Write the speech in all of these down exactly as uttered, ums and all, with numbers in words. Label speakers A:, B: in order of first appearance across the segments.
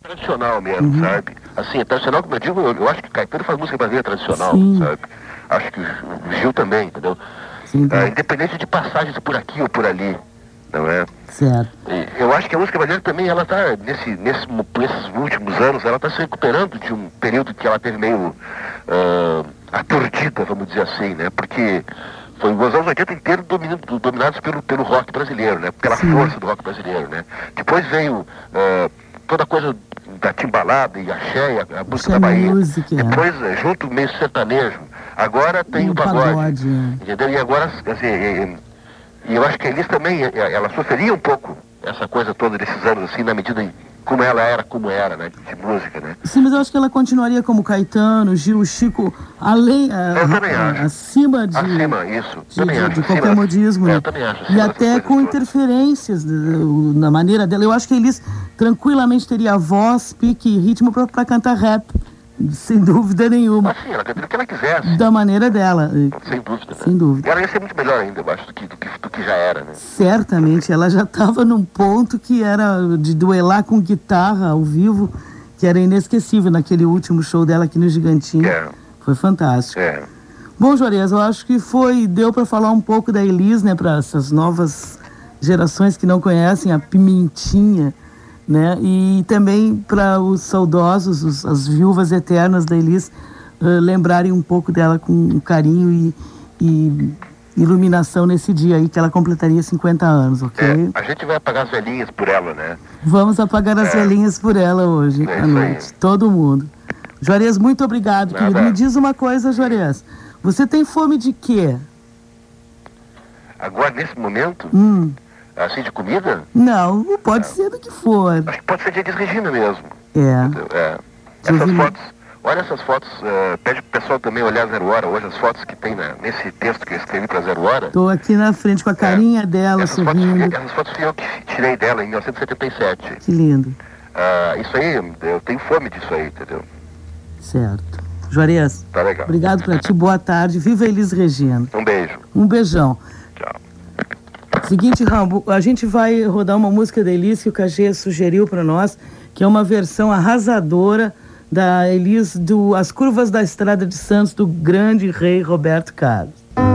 A: tradicional mesmo, uhum. sabe? Assim, é tradicional, como eu digo, eu, eu acho que Caetano faz música brasileira tradicional,
B: Sim.
A: sabe? Acho que o Gil também, entendeu?
B: Sim,
A: ah, independente de passagens por aqui ou por ali, não é?
B: Certo.
A: E eu acho que a música brasileira também, ela tá, nesse, nesse, nesses últimos anos, ela tá se recuperando de um período que ela teve meio uh, aturdida, vamos dizer assim, né? Porque foi os anos oitenta inteiros dominados, dominados pelo, pelo rock brasileiro, né? Pela Sim. força do rock brasileiro, né? Depois veio uh, toda a coisa da timbalada e axé, a, a música da Bahia.
B: Music,
A: Depois, é. junto meio sertanejo. Agora tem
B: um
A: o pagode,
B: pagode é.
A: entendeu? E agora, assim, e, e eu acho que a Elis também, ela sofreria um pouco essa coisa toda desses anos, assim, na medida em como ela era, como era, né, de música, né?
B: Sim, mas eu acho que ela continuaria como Caetano, Gil, Chico, além, a,
A: eu também
B: a,
A: acho.
B: acima de,
A: acima, isso.
B: de,
A: também
B: de,
A: acho.
B: de qualquer modismo,
A: é,
B: né?
A: eu também acho.
B: E até com interferências de, de, na maneira dela. Eu acho que a Elis tranquilamente teria voz, pique e ritmo para cantar rap. Sem dúvida nenhuma.
A: Ah, sim, ela canta o que ela quisesse.
B: Da maneira dela.
A: Sem dúvida.
B: Sem
A: né?
B: dúvida.
A: E ela ia ser muito melhor ainda, eu acho, do que, do que, do que já era, né?
B: Certamente. Ela já estava num ponto que era de duelar com guitarra ao vivo, que era inesquecível naquele último show dela aqui no Gigantinho.
A: É.
B: Foi fantástico.
A: É.
B: Bom, Juarez, eu acho que foi, deu para falar um pouco da Elis, né, para essas novas gerações que não conhecem a Pimentinha, né? E também para os saudosos, os, as viúvas eternas da Elis, uh, lembrarem um pouco dela com carinho e, e iluminação nesse dia aí que ela completaria cinquenta anos, ok?
A: É, a gente vai apagar as velhinhas por ela, né?
B: Vamos apagar as é. velhinhas por ela hoje,
A: é
B: à noite. Aí. Todo mundo. Juarez, muito obrigado, Nada. querido. Me diz uma coisa, Juarez. Você tem fome de quê?
A: Agora, nesse momento?
B: Hum.
A: Assim, de comida?
B: Não, pode é. ser do que for.
A: Acho que pode ser de Elis Regina mesmo.
B: É.
A: é. Essas fotos, olha essas fotos, uh, pede pro pessoal também olhar Zero Hora, hoje as fotos que tem na, nesse texto que eu escrevi pra Zero Hora.
B: Tô aqui na frente com a carinha é. dela,
A: essas
B: sorrindo.
A: Fotos, essas fotos fui eu que tirei dela em mil novecentos e setenta e sete.
B: Que lindo.
A: Uh, isso aí, eu tenho fome disso aí, entendeu?
B: Certo. Juarez,
A: tá legal.
B: Obrigado pra ti, boa tarde, viva Elis Regina.
A: Um beijo.
B: Um beijão.
A: Tchau.
B: Seguinte, Rambo, a gente vai rodar uma música da Elis que o Cagê sugeriu para nós, que é uma versão arrasadora da Elis do As Curvas da Estrada de Santos, do grande rei Roberto Carlos.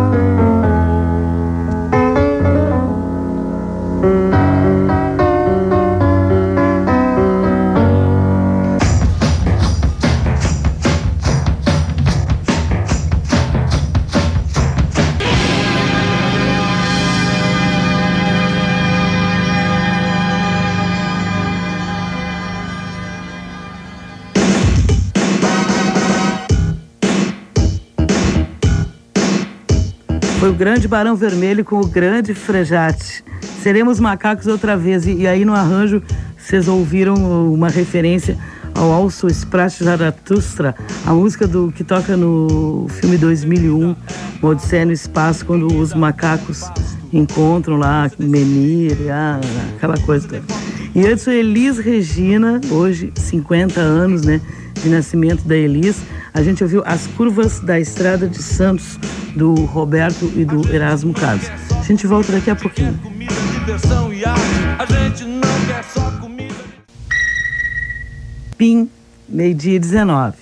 B: Foi o grande Barão Vermelho com o grande Frejate. Seremos macacos outra vez. E, e aí no arranjo vocês ouviram uma referência ao Alço Sprach Zaratustra, a música do, que toca no filme dois mil e um, Uma Odisseia no Espaço, quando os macacos encontram lá Menir, ah, aquela coisa toda. E antes Elis Regina, hoje cinquenta anos, né, de nascimento da Elis. A gente ouviu As Curvas da Estrada de Santos, do Roberto e do Erasmo Carlos. A gente volta daqui a pouquinho. Pim, meio-dia e dezenove.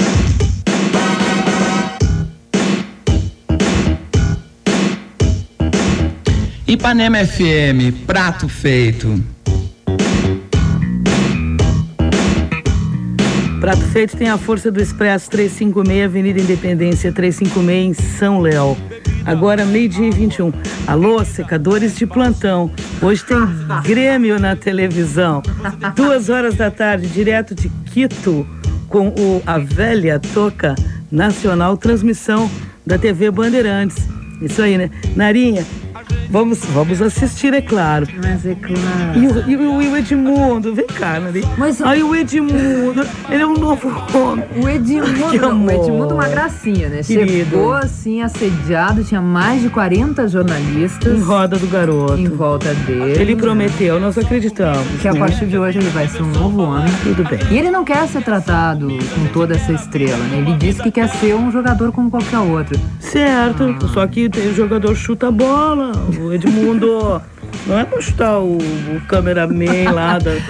C: Ipanema F M, prato feito.
B: Prato Feito tem a força do Expresso trezentos e cinquenta e seis, Avenida Independência trezentos e cinquenta e seis, em São Léo. Agora, meio-dia e vinte e um. Alô, secadores de plantão. Hoje tem Grêmio na televisão. Duas horas da tarde, direto de Quito, com o A Velha Toca Nacional, transmissão da T V Bandeirantes. Isso aí, né? Narinha, vamos, vamos assistir, é claro.
D: Mas é claro.
B: E o, e o, e o Edmundo, vem cá, Narinha.
D: Mas...
B: Aí o Edmundo, ele é um novo homem.
D: O Edmundo, não, o Edmundo é uma gracinha, né?
B: Querido.
D: Chegou assim, assediado, tinha mais de quarenta jornalistas.
B: Em roda do garoto.
D: Em volta dele.
B: Ele prometeu, nós acreditamos.
D: Que a partir de hoje ele vai ser um novo homem.
B: Tudo bem.
D: E ele não quer ser tratado com toda essa estrela, né? Ele disse que quer ser um jogador como qualquer outro.
B: Certo, ah. Só que o jogador chuta a bola, o Edmundo. Não é pra chutar o, o cameraman lá da...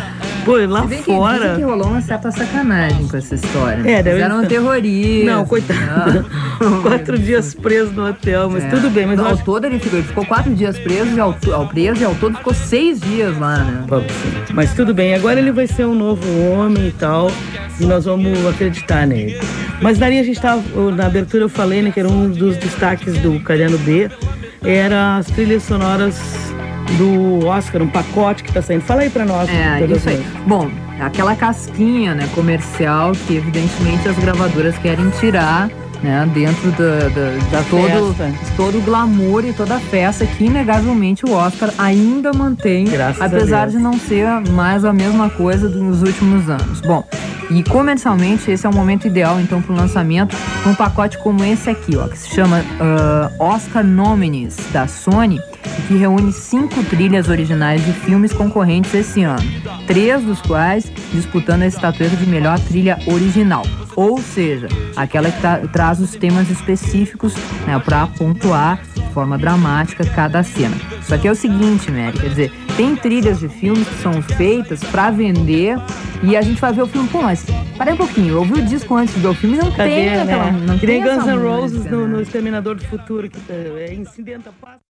B: Pô, lá
D: Se bem que
B: fora...
D: dizem que rolou uma certa sacanagem com essa história. Né?
B: É, deve
D: Fizeram um
B: ser.
D: terrorista.
B: Não, coitado. Quatro dias preso no hotel, mas
D: É.
B: tudo bem. Mas
D: Não,
B: eu
D: ao
B: acho...
D: todo ele ficou, ele ficou quatro dias preso e ao, ao preso e ao todo ficou seis dias lá, né?
B: Mas tudo bem, agora ele vai ser um novo homem e tal, e nós vamos acreditar nele. Mas daí a gente tava, na abertura eu falei, né, que era um dos destaques do Calhano B, era as trilhas sonoras do Oscar, um pacote que tá saindo. Fala aí pra nós.
D: É, isso aí. Bom, aquela casquinha, né, comercial que evidentemente as gravadoras querem tirar, né, dentro da, da, da todo, todo o glamour e toda a festa que inegavelmente o Oscar ainda mantém,
B: Graças
D: apesar
B: a Deus.
D: de não ser mais a mesma coisa dos últimos anos. Bom, e comercialmente esse é o momento ideal então para o lançamento de um pacote como esse aqui, ó, que se chama uh, Oscar Nominees da Sony, que reúne cinco trilhas originais de filmes concorrentes esse ano, três dos quais disputando a estatueta de melhor trilha original. Ou seja, aquela que tá, traz os temas específicos, né, para pontuar de forma dramática cada cena. Só que é o seguinte, Mary, quer dizer, tem trilhas de filmes que são feitas para vender e a gente vai ver o filme, pô, mas parei um pouquinho, eu ouvi o disco antes de ver o filme, não
B: Cadê,
D: tem
B: né?
D: aquela... Não
B: que nem
D: tem
B: Guns
D: essa
B: N' Roses
D: música,
B: no,
D: né?
B: no Exterminador do Futuro, que é incidenta